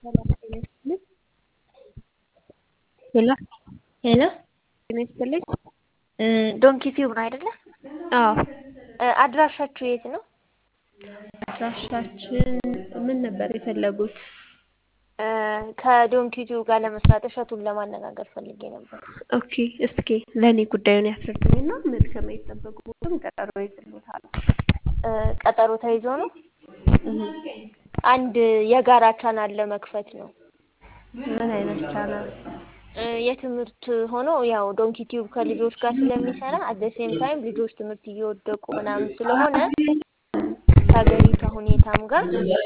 ሰላም ጤና ይስጥልኝ። ሄሎ ሄሎ ጤና ይስጥልኝ። ዶንኪ ቲዩብ ነው አይደለ? አዎ አድራሻችሁ የት ነው? አድራሻችን ምን ነበር የፈለጉት? ከዶንኪ ቲዩብ ጋር ለመስራት እሸቱን ለማነጋገር ፈልጌ ነበር። ኦኬ እስኪ ለእኔ ጉዳዩን ያስረዱኝና ምን ከማይጠበቁትም ቀጠሮ ይዝልዎታል። ቀጠሮ ተይዞ ነው። አንድ የጋራ ቻናል ለመክፈት ነው። ምን አይነት ቻናል? የትምህርት ሆኖ ያው ዶንኪ ቲዩብ ከልጆች ጋር ስለሚሰራ አት ሴም ታይም ልጆች ትምህርት እየወደቁ ምናምን ስለሆነ ከሀገሪቷ ሁኔታም ጋር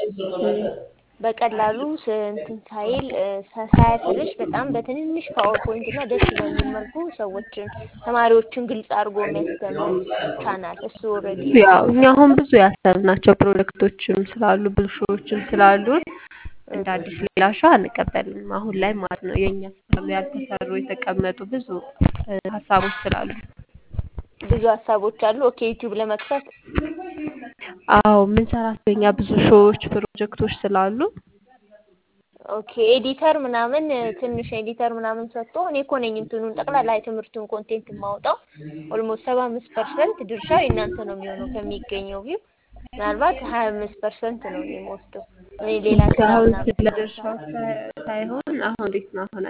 በቀላሉ እንትን ሳይል ሳያሰለች በጣም በትንንሽ ፓወርፖይንት እና ደስ በሚል መልኩ ሰዎችን ተማሪዎችን ግልጽ አድርጎ የሚያስተምር ቻናል እሱ ኦልሬዲ ያው እኛ አሁን ብዙ ያሰብናቸው ፕሮጀክቶችም ስላሉ ብዙ ሾዎችም ስላሉ እንደ አዲስ ሌላ ሾው አንቀበልም አሁን ላይ ማለት ነው። የኛ ስላሉ ያልተሰሩ የተቀመጡ ብዙ ሀሳቦች ስላሉ ብዙ ሀሳቦች አሉ። ኦኬ ዩቲዩብ ለመክፈት አዎ የምንሰራቸው የኛ ብዙ ሾዎች ፕሮጀክቶች ስላሉ ኦኬ ኤዲተር ምናምን ትንሽ ኤዲተር ምናምን ሰጥቶ እኔ እኮ ነኝ እንትኑን ጠቅላላ የትምህርቱን ኮንቴንት የማወጣው ኦልሞስት 75% ድርሻው የእናንተ ነው የሚሆነው ከሚገኘው ቪው ምናልባት 25% ነው የሚወስደው። እኔ ሌላ ስራ አሁን ምናምን ስለ ድርሻው ሳይሆን አሁን እንዴት ነው አሁን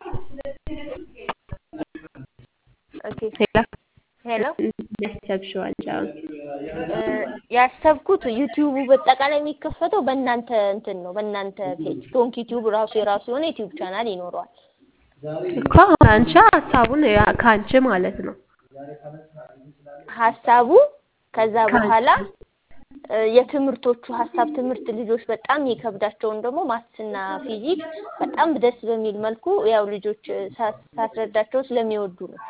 ኦኬ ሄሎ ያሰብሽው አንቺ አሁን? ያሰብኩት ዩቲዩቡ በጠቃላይ የሚከፈተው በእናንተ እንትን ነው በእናንተ ፔጅ ዶንኪ ቲዩብ ራሱ የራሱ የሆነ ዩቲዩብ ቻናል ይኖረዋል እኮ አሁን አንቺ ሀሳቡን ከአንቺ ማለት ነው ሀሳቡ ከዛ በኋላ የትምህርቶቹ ሀሳብ ትምህርት ልጆች በጣም ይከብዳቸውን ደግሞ ማትስና ፊዚክስ በጣም ደስ በሚል መልኩ ያው ልጆች ሳስረዳቸው ስለሚወዱ ነው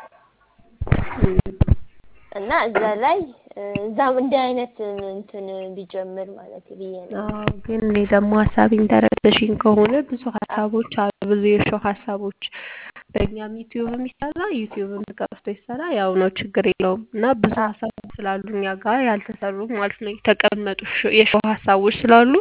እና እዛ ላይ እዛም እንደ አይነት እንትን ቢጀምር ማለት ብዬ ነው። አዎ ግን እኔ ደግሞ ሀሳቤን ተረድተሽኝ ከሆነ ብዙ ሀሳቦች አሉ ብዙ የሾው ሀሳቦች በእኛም ዩቲዩብም ይሰራ ዩቲዩብም ተከፍቶ ይሰራ ያው ነው ችግር የለውም እና ብዙ ሀሳቦች ስላሉ እኛ ጋር ያልተሰሩ ማለት ነው የተቀመጡ የሾው ሀሳቦች ስላሉ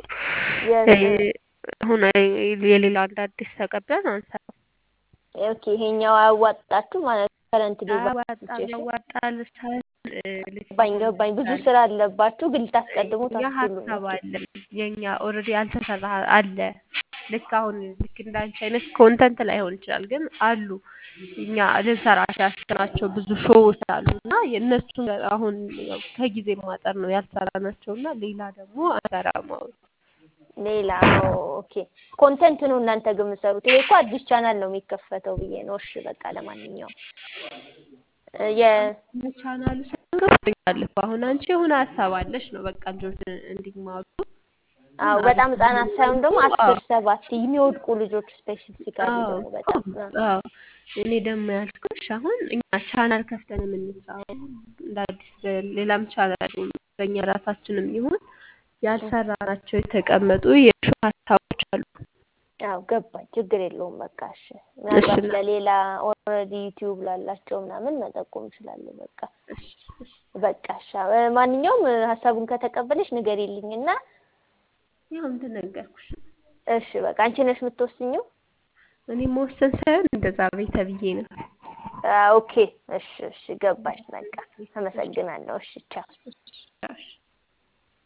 አሁን የሌላ አንድ አዲስ ተቀብለን አንሰራም። ኦኬ ይሄኛው አያዋጣችሁ ማለት ከረንትሊ ያዋጣል ገባኝ ብዙ ስራ አለባችሁ ግን ልታስቀድሙ ሀሳብ አለ የኛ ኦልሬዲ ያልተሰራ አለ ልክ አሁን ልክ እንዳንቺ አይነት ኮንተንት ላይሆን ይችላል ግን አሉ እኛ ልንሰራቸው ያሰብናቸው ብዙ ሾዎች አሉ እና የእነሱ አሁን ከጊዜ ማጠር ነው ያልሰራናቸው እና ሌላ ደግሞ አንሰራም አሁን ሌላ ኦኬ ኮንተንት ነው እናንተ ግን የምትሰሩት ይሄ እኮ አዲስ ቻናል ነው የሚከፈተው ብዬ ነው። እሺ በቃ ለማንኛውም የቻናሉ ሰንገፍኛል አሁን አንቺ የሆነ ሀሳብ አለሽ ነው በቃ ልጆች እንዲማሩ አዎ በጣም ህጻናት ሳይሆን ደግሞ 10-7 የሚወድቁ ልጆች ስፔሲፊካሊ ደግሞ በጣም አዎ እኔ ደግሞ ያልኩሽ አሁን እኛ ቻናል ከፍተን የምንሰራው እንዳዲስ ሌላም ቻናል በእኛ ራሳችንም ይሁን ያልሰራናቸው የተቀመጡ የሾው ሀሳቦች አሉ። አዎ ገባኝ ችግር የለውም በቃ እሺ ምናልባት ለሌላ ኦልሬዲ ዩቲዩብ ላላቸው ምናምን መጠቆም እችላለሁ በቃ እሺ ማንኛውም ሀሳቡን ከተቀበለሽ ንገሪልኝና ያው እንደነገርኩሽ እሺ በቃ አንቺ ነሽ የምትወስኚው? እኔ መወሰን ሳይሆን እንደዛ ተብዬ ነው። ኦኬ እሺ ገባሽ በቃ አመሰግናለሁ። እሺ ቻው።